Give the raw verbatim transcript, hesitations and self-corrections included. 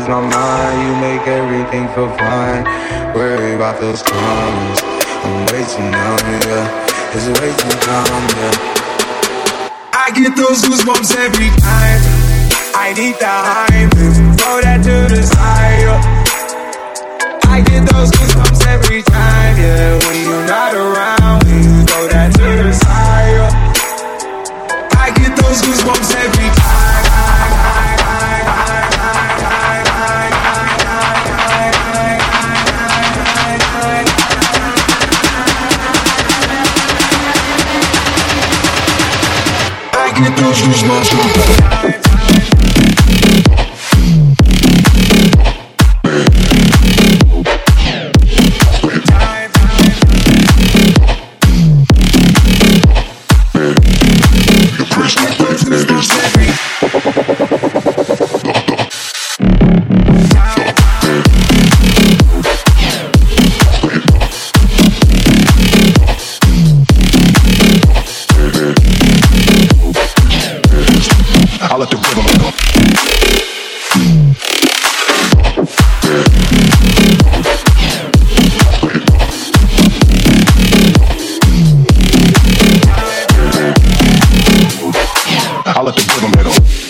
lose my mind. You make everything feel fine. Worry about those comments. I'm way too numb, yeah. It's way too calm, yeah. I get those goosebumps every time. I need the hype. Throw that to the side, yeah. I get those goosebumps every time, yeah. When you're not around, when you throw that to the side, yeah. I get those goosebumps every time. Get those goosebumps I'll let the rhythm go. I'll let the rhythm hit 'em.